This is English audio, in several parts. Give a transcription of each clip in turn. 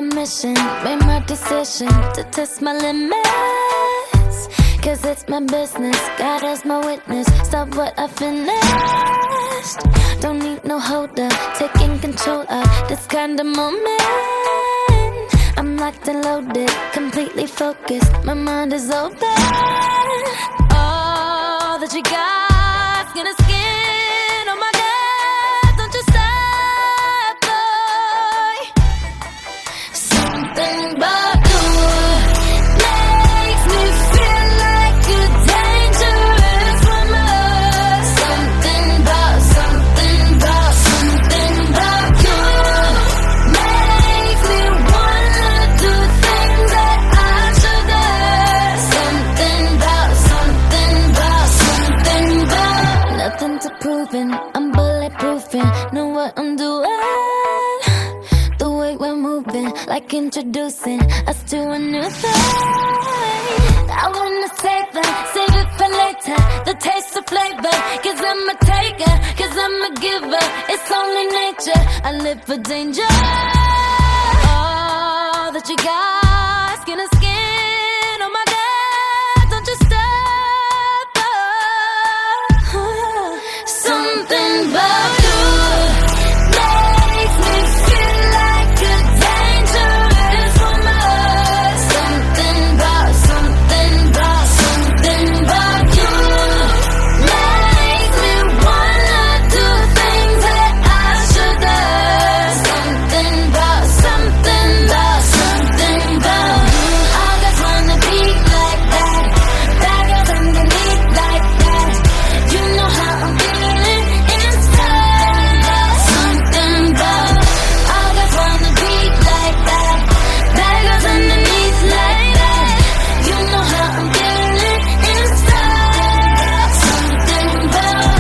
permission, made my decision to test my limits. Cause it's my business, God as my witness. Stop what I finished. Don't need no holder, taking control of this kind of moment. I'm locked and loaded, completely focused, my mind is open. All that you got, skin to skin, oh my God, don't you stop, boy. Something about you makes me feel like a dangerous woman. Something about you makes me wanna do things that I shouldn't. Something about nothing to proving, I'm bulletproofing, know what I'm doing. The way we're moving, like introducing us to a new thing. I wanna save it for later, the taste of flavor. Cause I'm a taker, cause I'm a giver. It's only nature, I live for danger. All that you got, skin to skin, oh my God, don't you stop, oh. Something about you makes me feel like a dangerous woman. Something about you makes me wanna do things that I shouldn't. Something about all guys wanna be like that. Bad girls underneath like that. You know how I'm feeling inside. Something about all guys wanna be like that. Bad girls underneath like that. You know how I'm feeling inside. Something about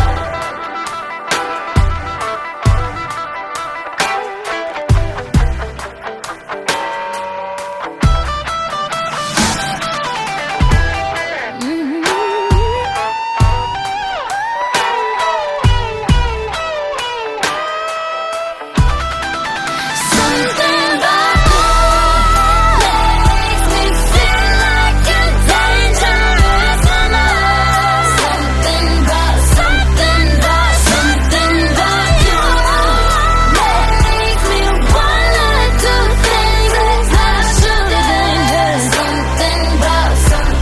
something about you makes me feel like a dangerous woman. Something about you makes me wanna do things that I shouldn't. Something about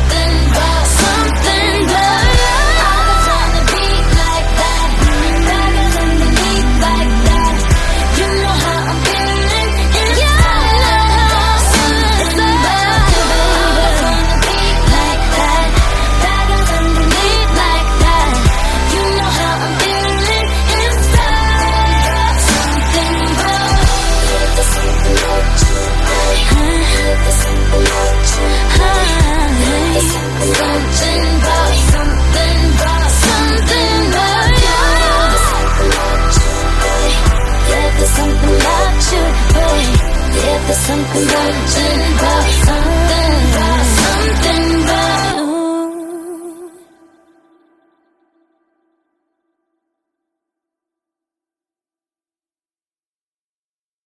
you. All the time to be like that. Bad girls underneath like that. You know how I'm feeling inside. Something about you. All the time to be like that. Bad girls underneath like that. You know how I'm feeling inside. Something about there's something about you. There's something about you. There's something about you. Yeah, there's something about you, boy. Yeah, there's something about you, boy.